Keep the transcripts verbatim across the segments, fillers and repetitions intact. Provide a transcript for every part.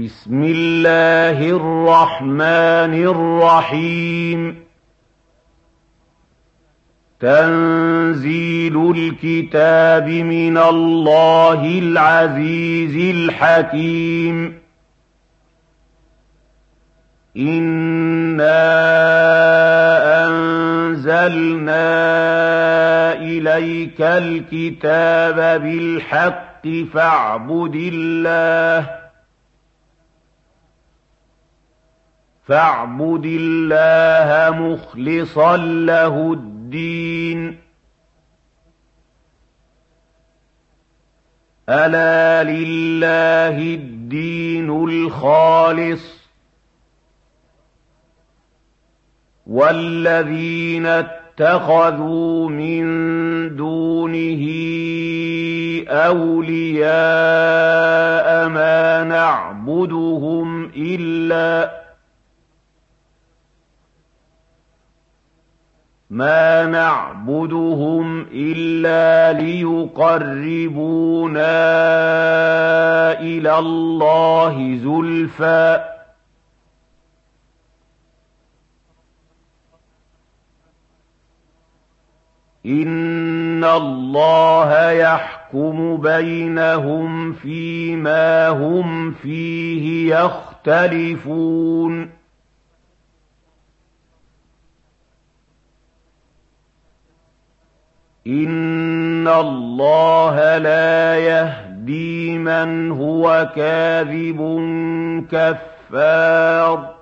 بسم الله الرحمن الرحيم تنزيل الكتاب من الله العزيز الحكيم إنا أنزلنا إليك الكتاب بالحق فاعبد الله فاعبد الله مخلصا له الدين ألا لله الدين الخالص والذين اتخذوا من دونه أولياء ما نعبدهم إلا ما نعبدهم إلا ليقربونا إلى الله زلفى إن الله يحكم بينهم فيما هم فيه يختلفون إن الله لا يهدي من هو كاذب كفار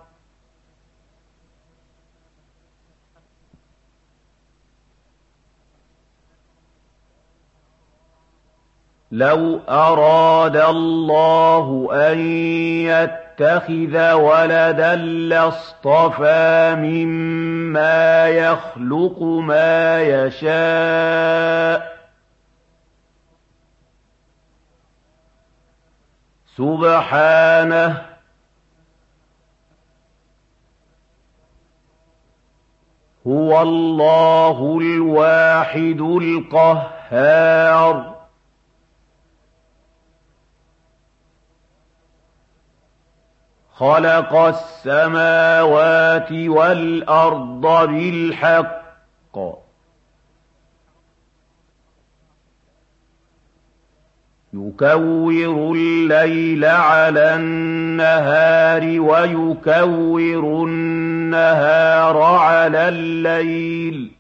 لو أراد الله أن يتخذ ولدا لاصطفى مما يخلق ما يشاء سبحانه هو الله الواحد القهار خلق السماوات والأرض بالحق يكور الليل على النهار ويكور النهار على الليل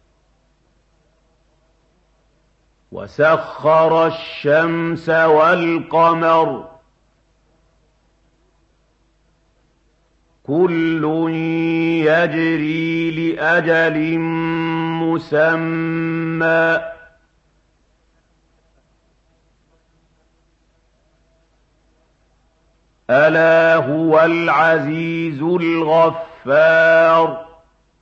وسخر الشمس والقمر كل يجري لأجل مسمى ألا هو العزيز الغفار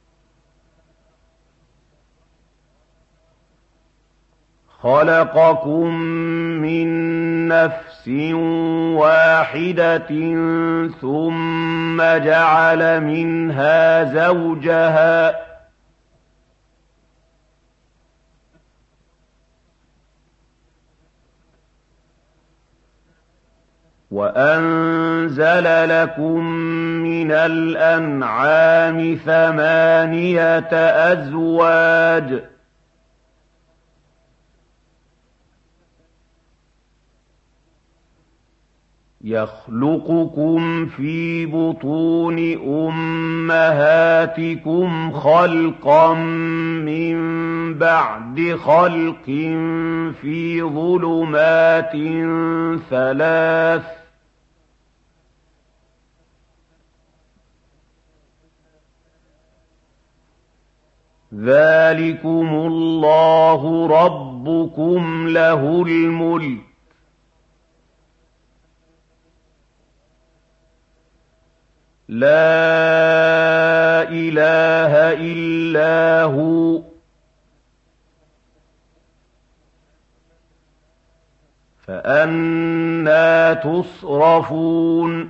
خلقكم من نفس واحدة ثم جعل منها زوجها وأنزل لكم من الأنعام ثمانية أزواج يخلقكم في بطون أمهاتكم خلقا من بعد خلق في ظلمات ثلاث ذلكم الله ربكم له الملك لا إله إلا هو فأنى تصرفون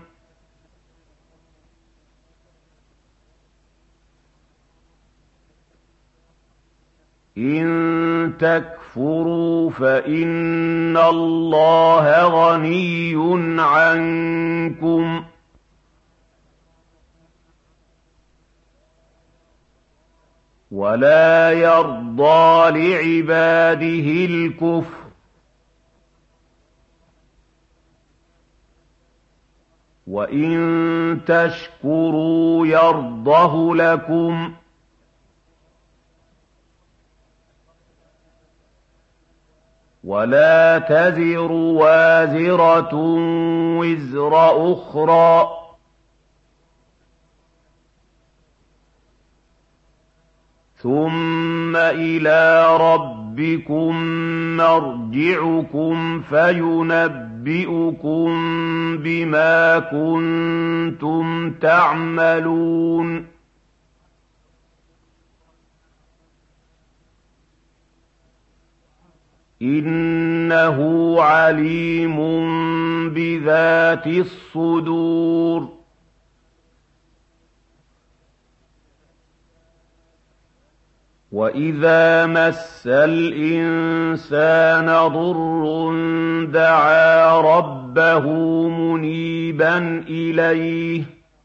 إن تكفروا تَكْفُرُوا فَإِنَّ اللَّهَ غَنِيٌّ عَنكُمْ وَلَا يَرْضَىٰ لِعِبَادِهِ الْكُفْرَ وَإِن تَشْكُرُوا يَرْضَهُ لَكُمْ وَلَا تَزِرُ وَازِرَةٌ وِزْرَ أُخْرَىٰ ۗ ثُمَّ إِلَىٰ رَبِّكُم مَّرْجِعُكُمْ فَيُنَبِّئُكُم بِمَا كُنتُمْ تَعْمَلُونَ إِنَّهُ عَلِيمٌ بِذَاتِ الصُّدُورِ وَإِذَا مَسَّ الْإِنسَانَ ضُرٌّ دَعَا رَبَّهُ مُنِيبًا إِلَيْهِ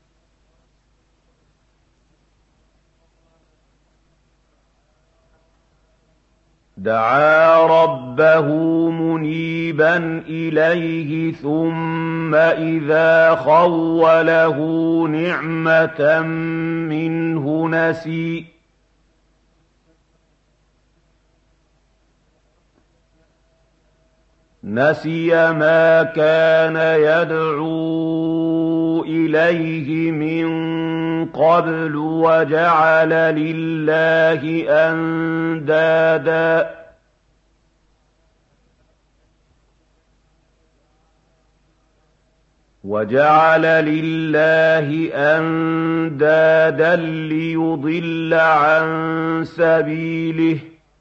دعا ربه منيبا إليه ثم إذا خوله نعمة منه نسي نسي ما كان يدعو إليه من قبل وجعل لله أندادا وجعل لله أندادا ليضل عن سبيله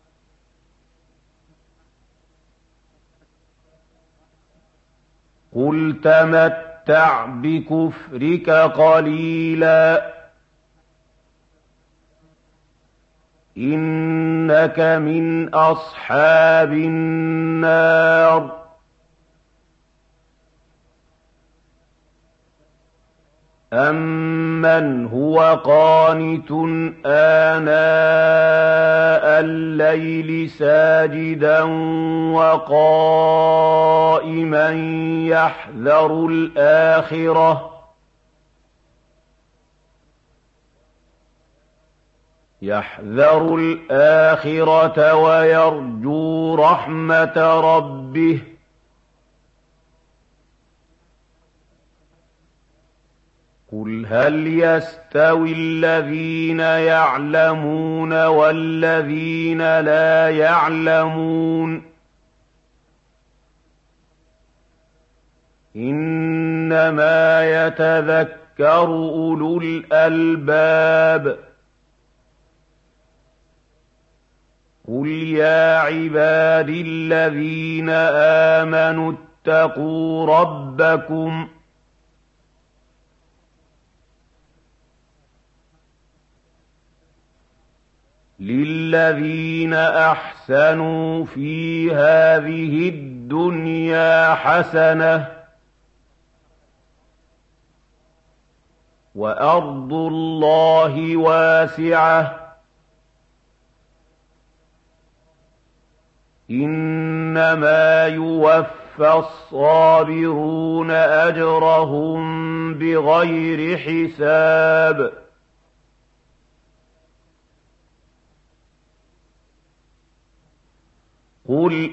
قل تمتع بكفرك قليلا إنك من أصحاب النار أَمَّنْ هُوَ قَانِتٌ آنَاءَ اللَّيْلِ سَاجِدًا وَقَائِمًا يَحْذَرُ الْآخِرَةَ يَحْذَرُ الْآخِرَةَ وَيَرْجُو رَحْمَةَ رَبِّهِ قُلْ هَلْ يَسْتَوِي الَّذِينَ يَعْلَمُونَ وَالَّذِينَ لَا يَعْلَمُونَ إِنَّمَا يَتَذَكَّرُ أُولُو الْأَلْبَابِ قُلْ يَا عِبَادِي الَّذِينَ آمَنُوا اتَّقُوا رَبَّكُمْ لِلَّذِينَ أَحْسَنُوا فِي هَٰذِهِ الدُّنْيَا حَسَنَةٌ وَأَرْضُ اللَّهِ وَاسِعَةٌ إِنَّمَا يُوَفَّى الصَّابِرُونَ أَجْرَهُم بِغَيْرِ حِسَابٍ قُلْ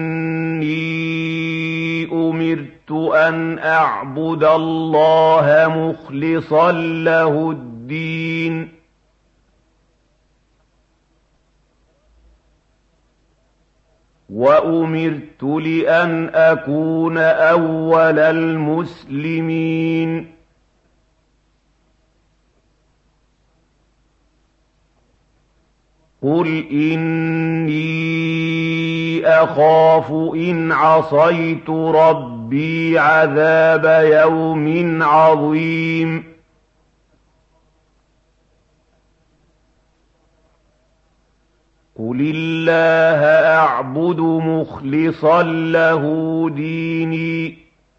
إِنِّي أُمِرْتُ أَنْ أَعْبُدَ اللَّهَ مُخْلِصًا لَّهُ الدِّينَ وَأُمِرْتُ لِأَنْ أَكُونَ أَوَّلَ الْمُسْلِمِينَ قُلْ إِنِّي أَخَافُ إِنْ عَصَيْتُ رَبِّي عَذَابَ يَوْمٍ عَظِيمٍ قُلِ اللَّهَ أَعْبُدُ مُخْلِصًا لَّهُ دِينِي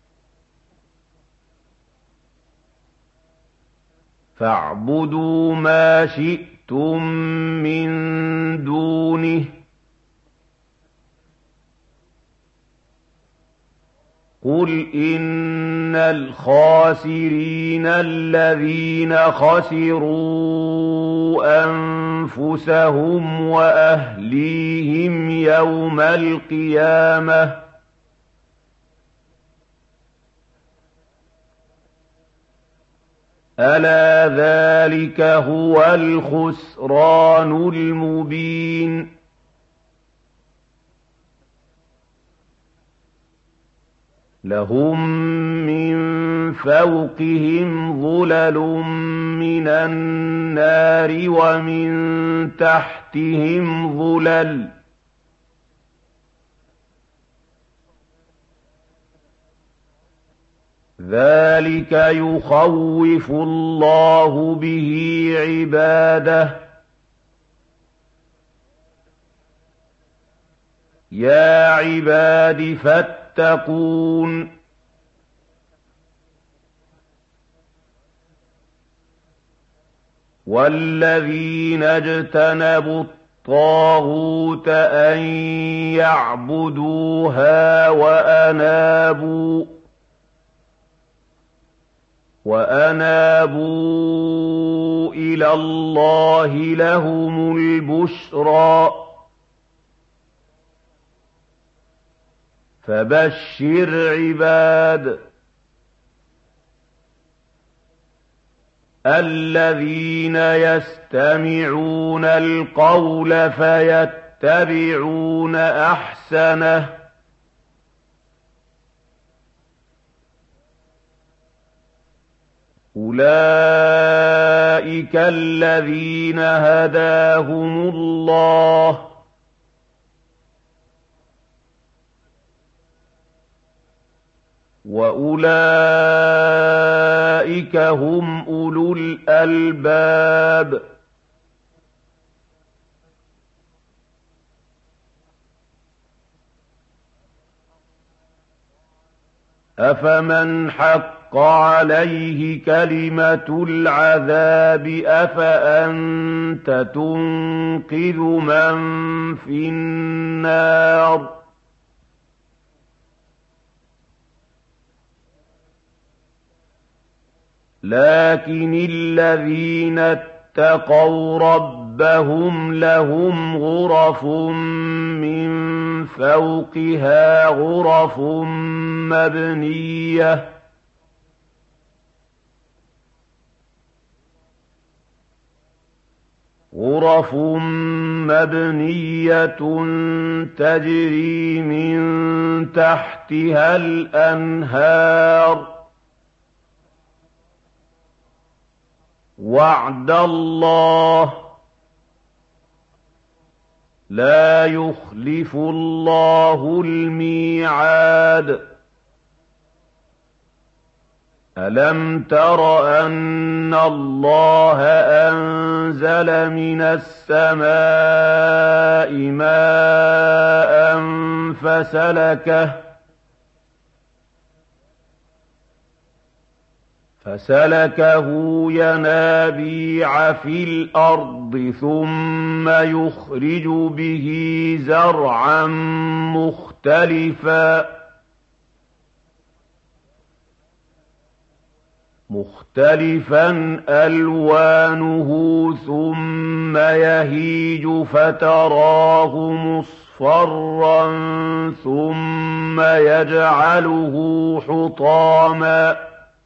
فَاعْبُدُوا مَا شِئْتُم مِّن دُونِهِ قُلْ إِنَّ الْخَاسِرِينَ الَّذِينَ خَسِرُوا أَنفُسَهُمْ وَأَهْلِيهِمْ يَوْمَ الْقِيَامَةِ أَلَا ذَٰلِكَ هُوَ الْخُسْرَانُ الْمُبِينُ لَهُم مِّن فَوْقِهِمْ ظُلَلٌ مِّنَ النَّارِ وَمِن تَحْتِهِمْ ظُلَلٌ ۚ ذَٰلِكَ يُخَوِّفُ اللَّهُ بِهِ عِبَادَهُ ۚ يَا عِبَادِ فَاتَّقُونِ وَالَّذِينَ اجْتَنَبُوا الطَّاغُوتَ أَن يَعْبُدُوهَا وَأَنَابُوا وَأَنَابُوا إِلَى اللَّهِ لَهُمُ الْبُشْرَىٰ ۚ فَبَشِّرْ عِبَادِ الَّذِينَ يَسْتَمِعُونَ الْقَوْلَ فَيَتَّبِعُونَ أَحْسَنَهُ ۚ أُولَٰئِكَ الَّذِينَ هَدَاهُمُ اللَّهُ ۖ وَأُولَٰئِكَ هُمْ أُولُو الْأَلْبَابِ أَفَمَنْ حَقَّ عَلَيْهِ كَلِمَةُ الْعَذَابِ أَفَأَنتَ تُنقِذُ مَن فِي النَّارِ لَٰكِنِ الَّذِينَ اتَّقَوْا رَبَّهُمْ لَهُمْ غُرَفٌ مِّن فَوْقِهَا غُرَفٌ مَّبْنِيَّةٌ غُرَفٌ مَّبْنِيَّةٌ تَجْرِي مِن تَحْتِهَا الْأَنْهَارُ ۖ وَعْدَ اللَّهِ ۖ لَا يُخْلِفُ اللَّهُ الْمِيعَادَ أَلَمْ تَرَ أَنَّ اللَّهَ أَنزَلَ مِنَ السَّمَاءِ مَاءً فَسَلَكَهُ فَسَلَكَهُ يَنَابِيعَ فِي الْأَرْضِ ثُمَّ يُخْرِجُ بِهِ زَرْعًا مُّخْتَلِفًا مُخْتَلِفًا أَلْوَانُهُ ثُمَّ يَهِيجُ فَتَرَاهُ مُصْفَرًّا ثُمَّ يَجْعَلُهُ حُطَامًا ۚ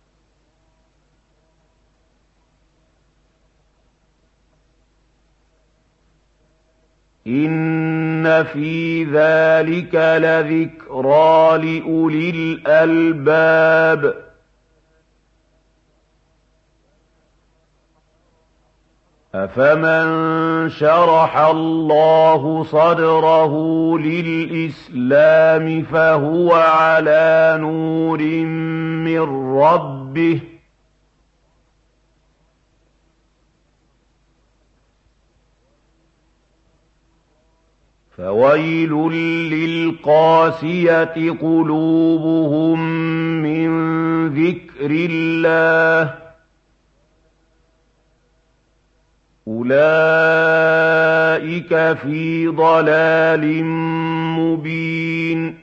إِنَّ فِي ذَٰلِكَ لَذِكْرَىٰ لِأُولِي الْأَلْبَابِ أَفَمَن شَرَحَ اللَّهُ صَدْرَهُ لِلْإِسْلَامِ فَهُوَ عَلَىٰ نُورٍ مِّن رَّبِّهِ ۚ فويل للقاسية قلوبهم من ذكر الله أولئك في ضلال مبين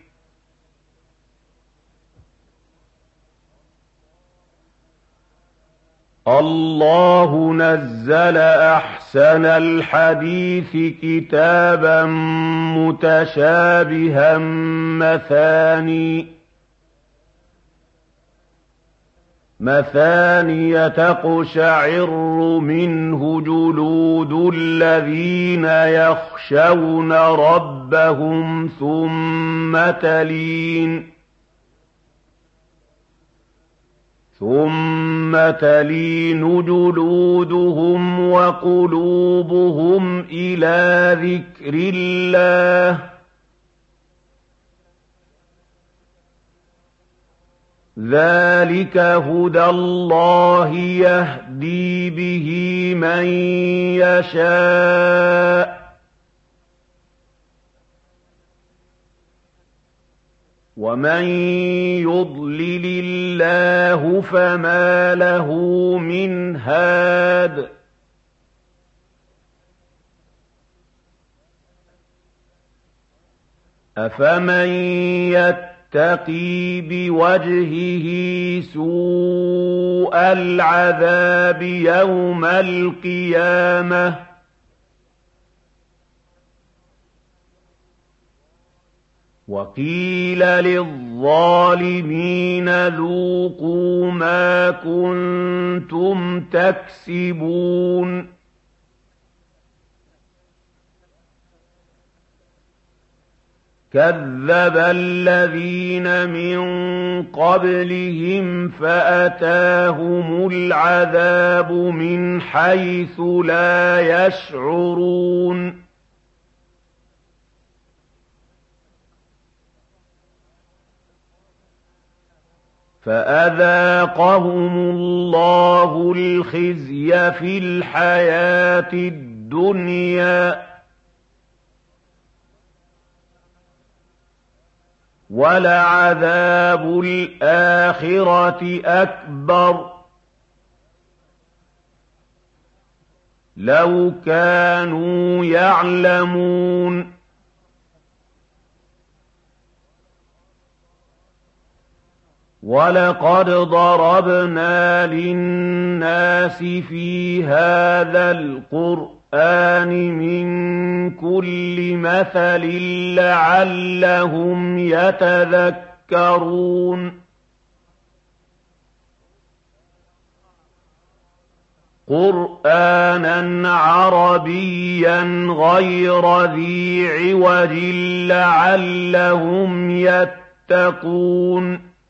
الله نزل أحسن الحديث كتابا متشابها مثاني مثاني تقشعر منه جلود الذين يخشون ربهم ثم تلين ثم تلين جلودهم وقلوبهم إلى ذكر الله ذلك هدى الله يهدي به من يشاء ومن يضلل الله فما له من هاد أفمن يتقي بوجهه سوء العذاب يوم القيامة وقيل للظالمين ذوقوا ما كنتم تكسبون كذب الذين من قبلهم فأتاهم العذاب من حيث لا يشعرون فأذاقهم الله الخزي في الحياة الدنيا ولعذاب الآخرة أكبر لو كانوا يعلمون ولقد ضربنا للناس في هذا القرآن من كل مثل لعلهم يتذكرون قرآنا عربيا غير ذي عوج لعلهم يتقون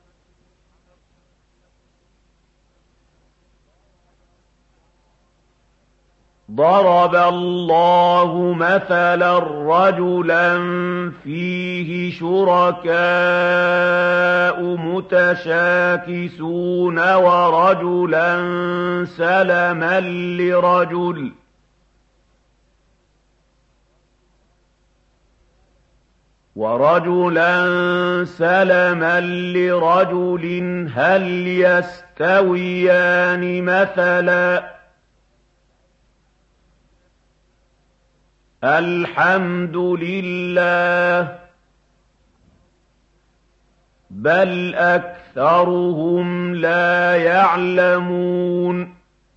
ضرب الله مثلا رجلا فيه شركاء متشاكسون ورجلا سلما لرجل ورجلا سلما لرجل هل يستويان مثلا الحمد لله بل أكثرهم لا يعلمون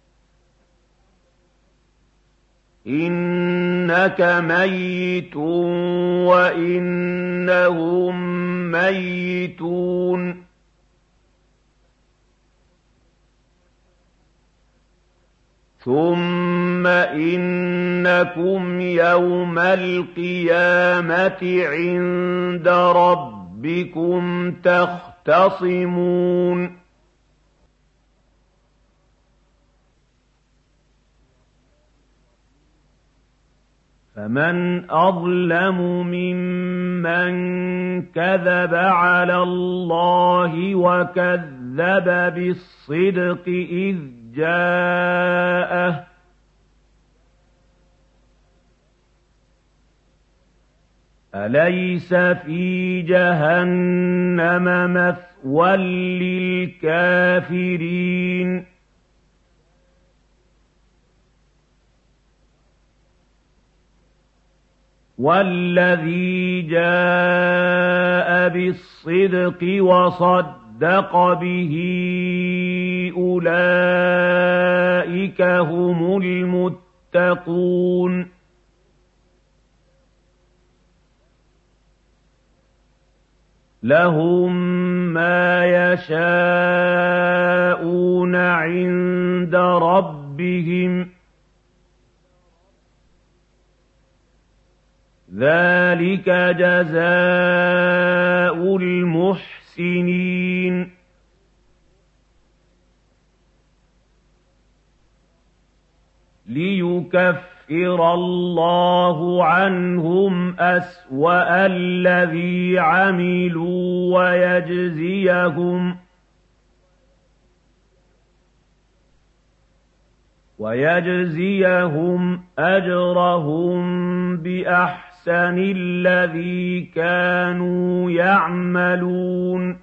إنك ميت وإنهم ميتون ثم إنكم يوم القيامة عند ربكم تختصمون فمن أظلم ممن كذب على الله وكذب بالصدق إذ جاءه أليس في جهنم مثوى للكافرين والذي جاء بالصدق وصدق به أولئك هم المتقون لهم ما يشاءون عند ربهم ذلك جزاء المحسنين ليكفر الله عنهم أسوأ الذي عملوا ويجزيهم ويجزيهم أجرهم بأحسن الذي كانوا يعملون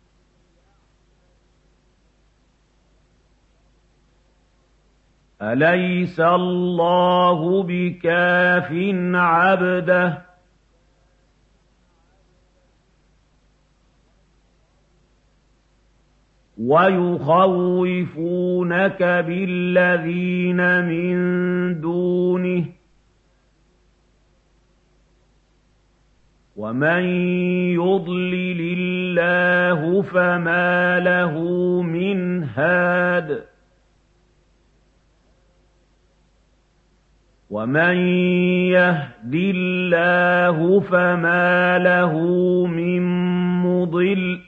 أليس الله بكاف عبده ويخوفونك بالذين من دونه ومن يضلل الله فما له من هاد ومن يهد الله فما له من مضل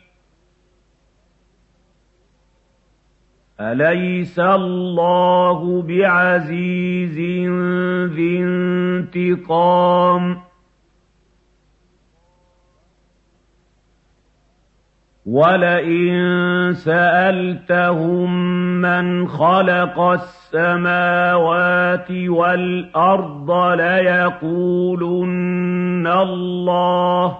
أليس الله بعزيز ذي انتقام ولئن سألتهم من خلق السماوات والأرض ليقولن الله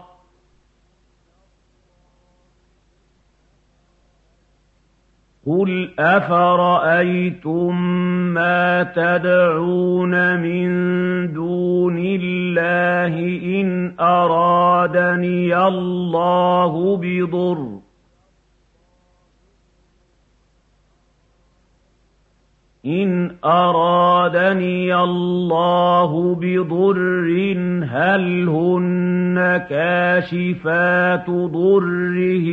قل أفرأيتم ما تدعون من دون الله إن أرادني الله بضر إن أرادني الله بضر هل هن كاشفات ضره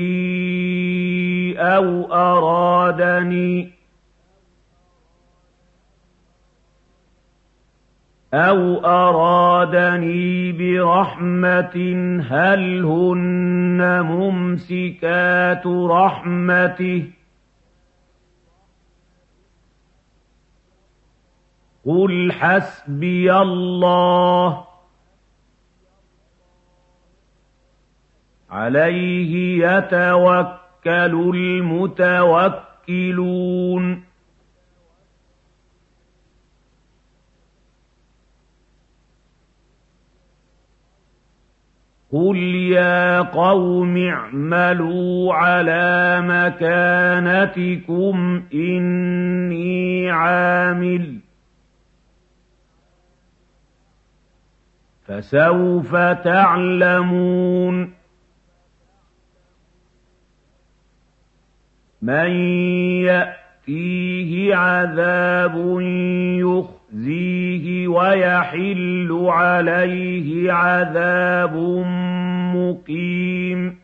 أو أرادني أو أرادني برحمة هل هن ممسكات رحمته قل حسبي الله عليه يتوكل المتوكلون قل يا قوم اعملوا على مكانتكم إني عامل فسوف تعلمون من يأتيه عذاب يخزيه ويحل عليه عذاب مقيم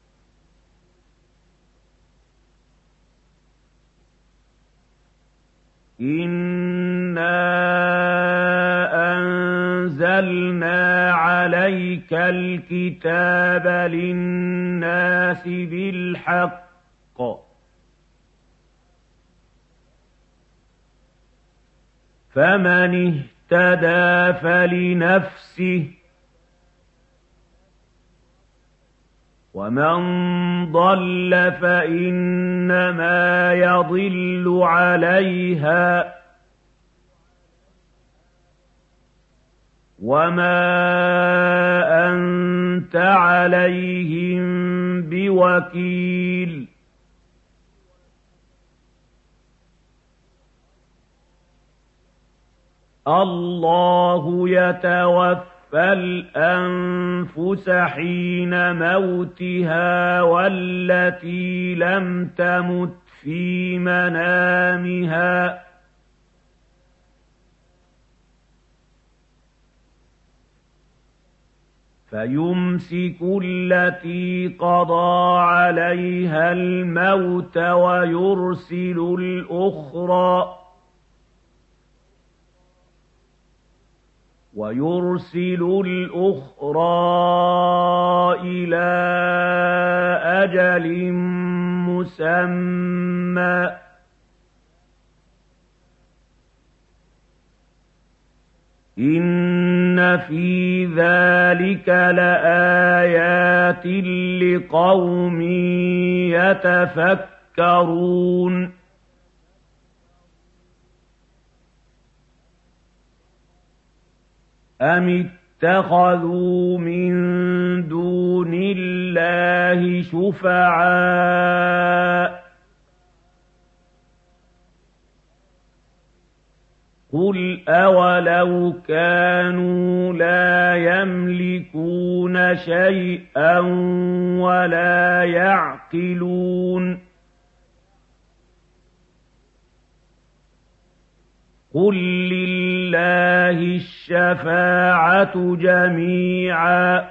إنا أنزلنا عليك الكتاب للناس بالحق فمن اهتدى فلنفسه ومن ضل فإنما يضل عليها وَمَا أَنتَ عَلَيْهِم بِوَكِيلٍ اللَّهُ يَتَوَفَّى الْأَنفُسَ حِينَ مَوْتِهَا وَالَّتِي لَمْ تَمُتْ فِي مَنَامِهَا فَيُمْسِكُ الَّتِي قَضَىٰ عَلَيْهَا الْمَوْتَ وَيُرْسِلُ الْأُخْرَىٰ وَيُرْسِلُ الْأُخْرَىٰ إِلَىٰ أَجَلٍ مُّسَمًّى إِنَّ فِي ذَٰلِكَ لَآيَاتٍ لِّقَوْمٍ يَتَفَكَّرُونَ أَمِ اتَّخَذُوا مِن دُونِ اللَّهِ شُفَعَاءَ قُلْ أَوَلَوْ كَانُوا لَا يَمْلِكُونَ شَيْئًا وَلَا يَعْقِلُونَ قُل لِّلَّهِ الشَّفَاعَةُ جَمِيعًا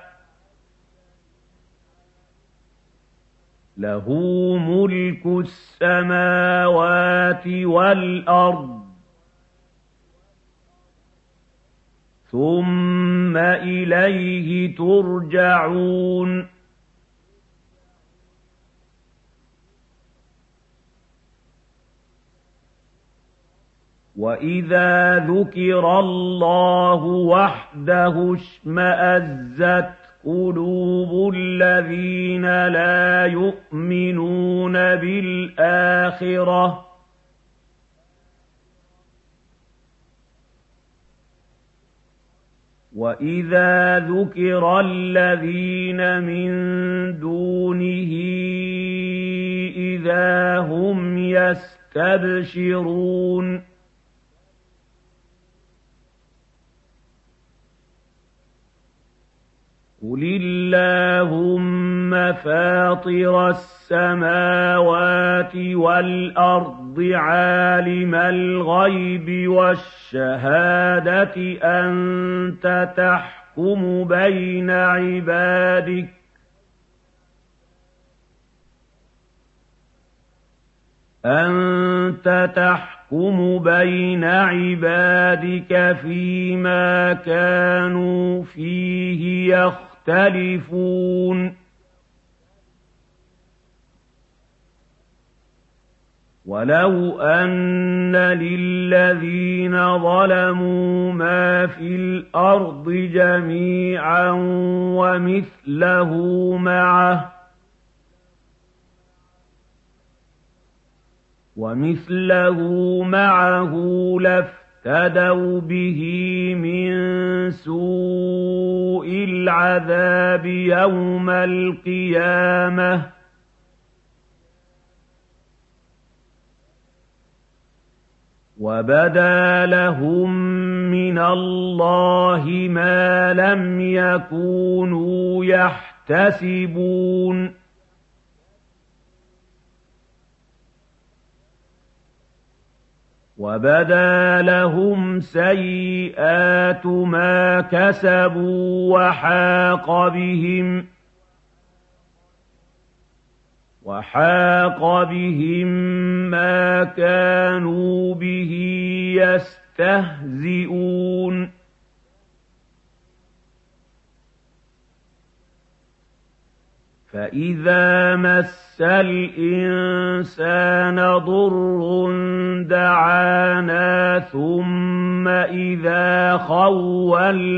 لَّهُ مُلْكُ السَّمَاوَاتِ وَالْأَرْضِ ثُمَّ إِلَيْهِ تُرْجَعُونَ وَإِذَا ذُكِرَ اللَّهُ وَحْدَهُ اشْمَأَزَّتْ قُلُوبُ الَّذِينَ لَا يُؤْمِنُونَ بِالْآخِرَةِ وَإِذَا ذُكِرَ الَّذِينَ مِن دُونِهِ إِذَا هُمْ يَسْتَبْشِرُونَ قُلِ اللَّهُمَّ فَاطِرَ السَّمَاوَاتِ وَالْأَرْضِ عَالِمَ الْغَيْبِ وَالشَّهَادَةِ أَنتَ تَحْكُمُ بَيْنَ عِبَادِكَ أَنتَ تَحْكُمُ بَيْنَ عِبَادِكَ فِيمَا كَانُوا فِيهِ يَخْتَلِفُونَ وَلَوْ أَنَّ لِلَّذِينَ ظَلَمُوا مَا فِي الْأَرْضِ جَمِيعًا وَمِثْلَهُ مَعَهُ وَمِثْلَهُ مَعَهُ لَافْتَدَوْا بِهِ مِن سُوءِ الْعَذَابِ يَوْمَ الْقِيَامَةِ وَبَدَا لَهُم مِّنَ اللَّهِ مَا لَمْ يَكُونُوا يَحْتَسِبُونَ وَبَدَا لَهُمْ سَيِّئَاتُ مَا كَسَبُوا وَحَاقَ بِهِم وَحَاقَ بِهِم مَّا كَانُوا بِهِ يَسْتَهْزِئُونَ فَإِذَا مَسَّ الْإِنسَانَ ضُرٌّ دَعَانَا ثُمَّ إِذَا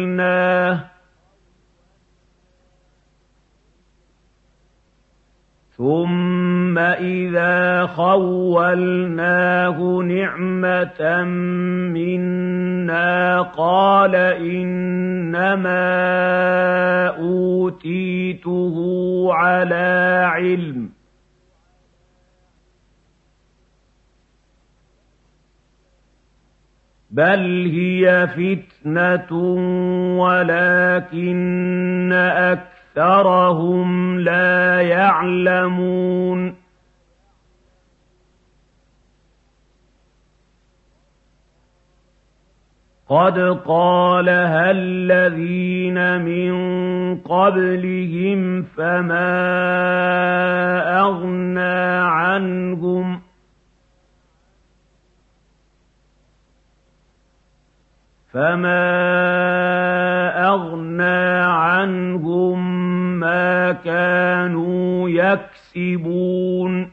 خَوَّلْنَاهُ ثم إذا خولناه نعمة منا قال إنما أوتيته على علم بل هي فتنة ولكن أكثرهم لا يعلمون قد قالها الذين من قبلهم فما أغنى عنهم فما أغنى عنهم ما كانوا يكسبون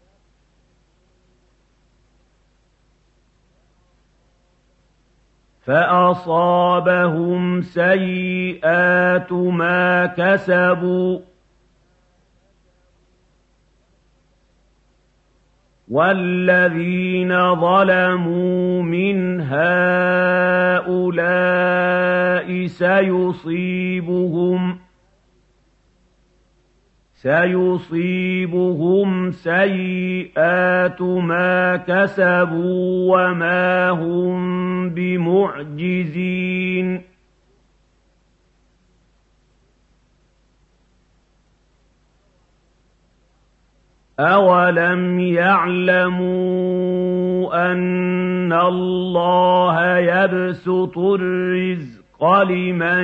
فأصابهم سيئات ما كسبوا والذين ظلموا من هؤلاء سيصيبهم سيصيبهم سيئات ما كسبوا وما هم بمعجزين أولم يعلموا أن الله يبسط الرزق لمن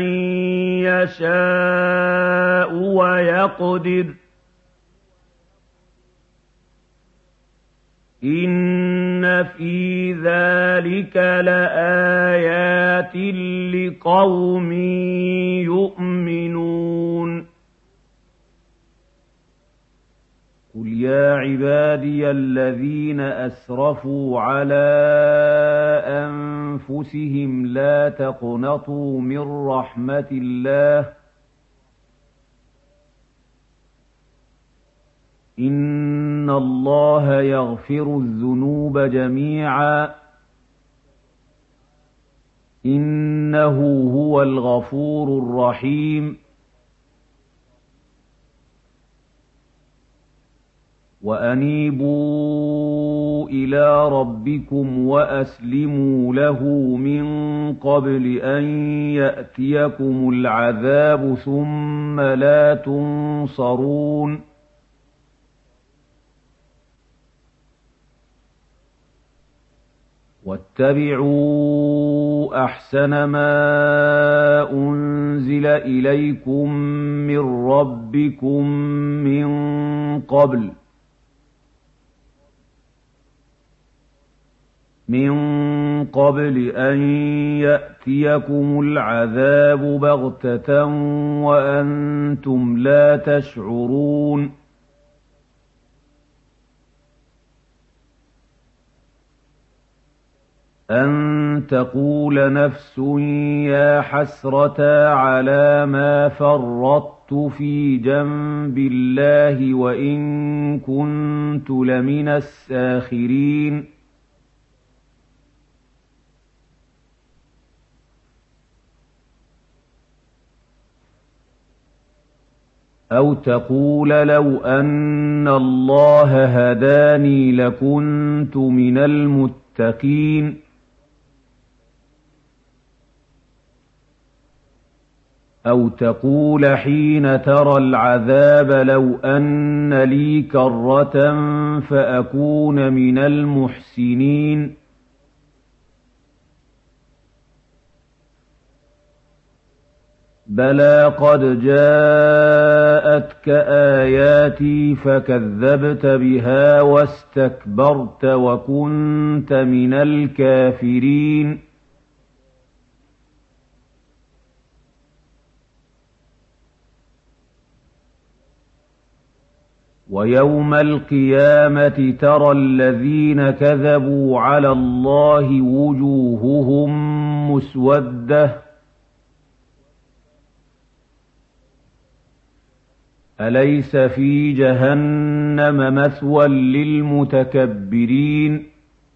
يشاء ويقدر إن في ذلك لآيات لقوم يؤمنون قل يا عبادي الذين أسرفوا على أنفسهم لا تقنطوا من رحمة الله إن الله يغفر الذنوب جميعا إنه هو الغفور الرحيم وأنيبوا إلى ربكم وأسلموا له من قبل أن يأتيكم العذاب ثم لا تنصرون واتبعوا أحسن ما أنزل إليكم من ربكم من قبل من قبل أن يأتيكم العذاب بغتة وأنتم لا تشعرون أن تقول نفس يا حسرة على ما فرطت في جنب الله وإن كنت لمن الساخرين أو تقول لو أن الله هداني لكنت من المتقين أو تقول حين ترى العذاب لو أن لي كرة فأكون من المحسنين بلى قد جاءتك آياتي فكذبت بها واستكبرت وكنت من الكافرين ويوم القيامة ترى الذين كذبوا على الله وجوههم مسودة أليس في جهنم مثوى للمتكبرين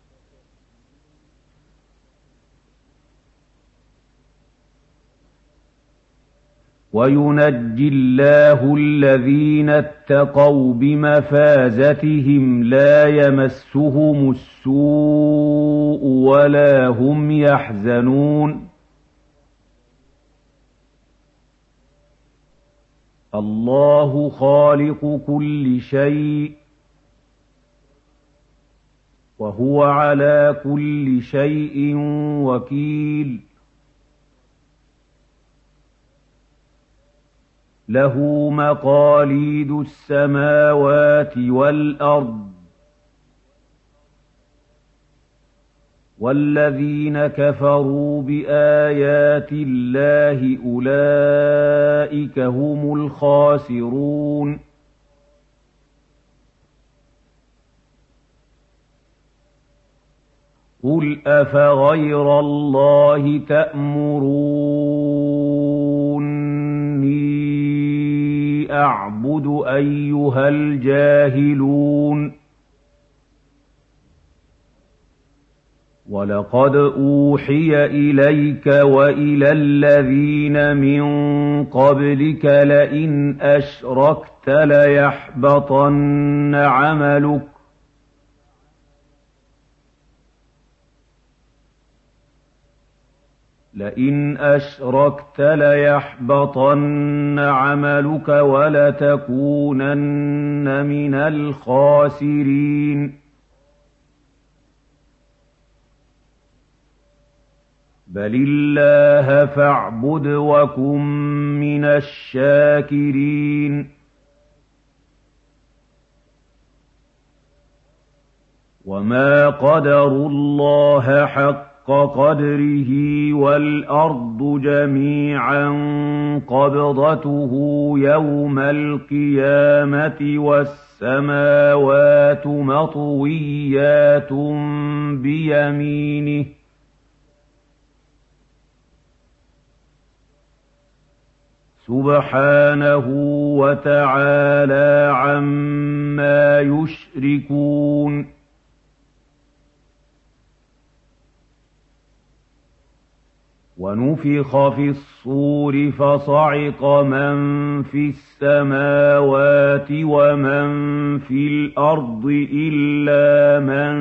وينجي الله الذين اتقوا بمفازتهم لا يمسهم السوء ولا هم يحزنون الله خالق كل شيء وهو على كل شيء وكيل له مقاليد السماوات والأرض والذين كفروا بآيات الله أولئك هم الخاسرون قل أفغير الله تأمروني أعبد أيها الجاهلون ولقد أوحي إليك وإلى الذين من قبلك لئن أشركت ليحبطن عملك لئن أشركت ليحبطن عملك ولتكونن من الخاسرين بل الله فاعبد وكن من الشاكرين وما قدروا الله حق قدره والأرض جميعا قبضته يوم القيامة والسماوات مطويات بيمينه سبحانه وتعالى عما يشركون ونفخ في الصور فصعق من في السماوات ومن في الأرض إلا من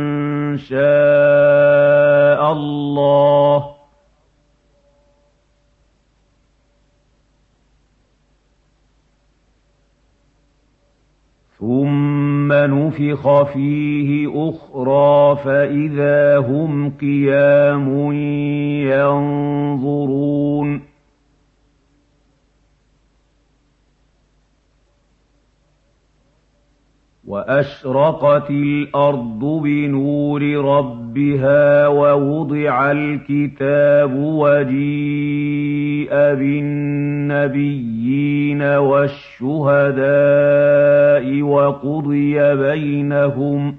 شاء الله ثم نفخ فيه أخرى فإذا هم قيام ينظرون وأشرقت الأرض بنور ربها ووضع الكتاب وجيء بالنبيين والشهداء وقضي بينهم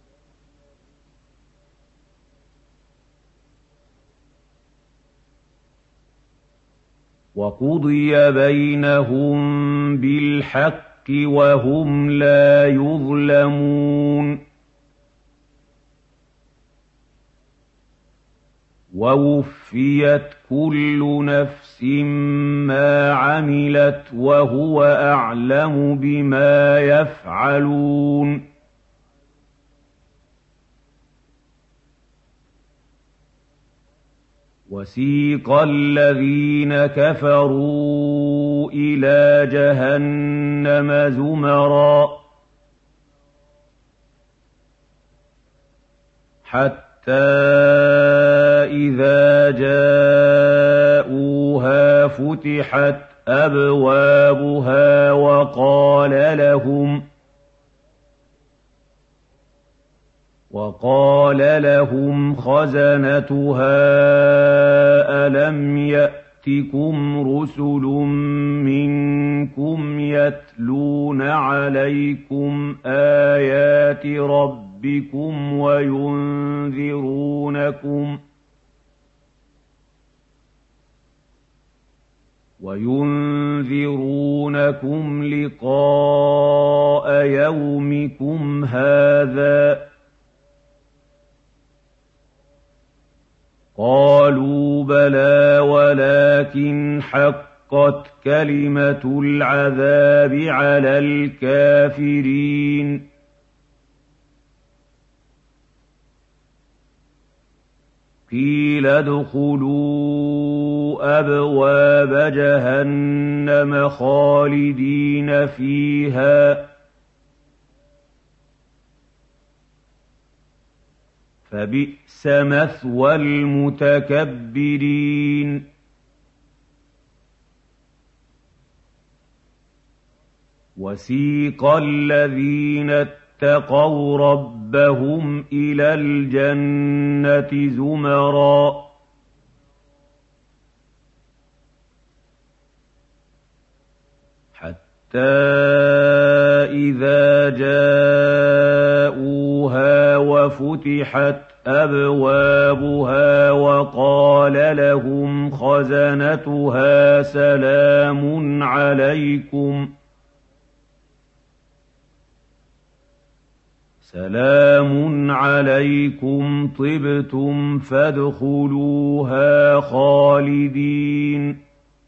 وقضي بينهم بالحق وهم لا يظلمون ووفيت كل نفس ما عملت وهو أعلم بما يفعلون وسيق الذين كفروا إلى جهنم زمرا حتى إذا جاءوها فتحت أبوابها وقال لهم وقال لهم خزنتها ألم يأتكم رسل منكم يتلون عليكم آيات ربكم وينذرونكم وينذرونكم لقاء يومكم هذا قالوا بلى ولكن حقت كلمة العذاب على الكافرين قيل ادخلوا أبواب جهنم خالدين فيها فبئس مثوى المتكبرين وسيق الذين اتقوا ربهم إلى الجنة زمرا حتى إذا جاءوها وفتحت أبوابها وقال لهم خزنتها سلام عليكم سلام عليكم طبتم فادخلوها خالدين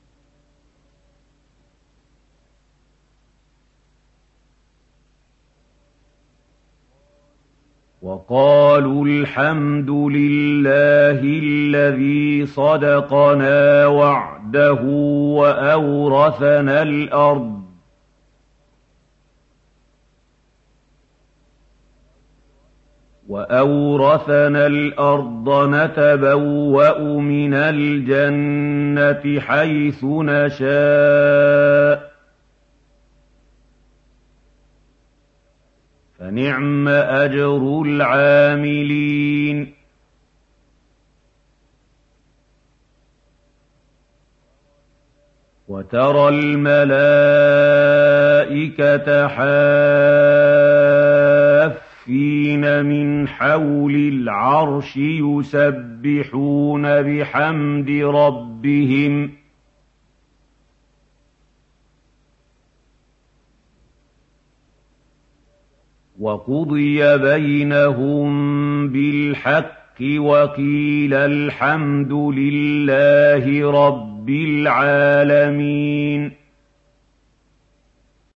وقالوا الحمد لله الذي صدقنا وعده وأورثنا الأرض وأورثنا الأرض نتبوأ من الجنة حيث نشاء فنعم أجر العاملين وترى الملائكة حافين من حول العرش يسبحون بحمد ربهم وقضي بينهم بالحق وقيل الحمد لله رب العالمين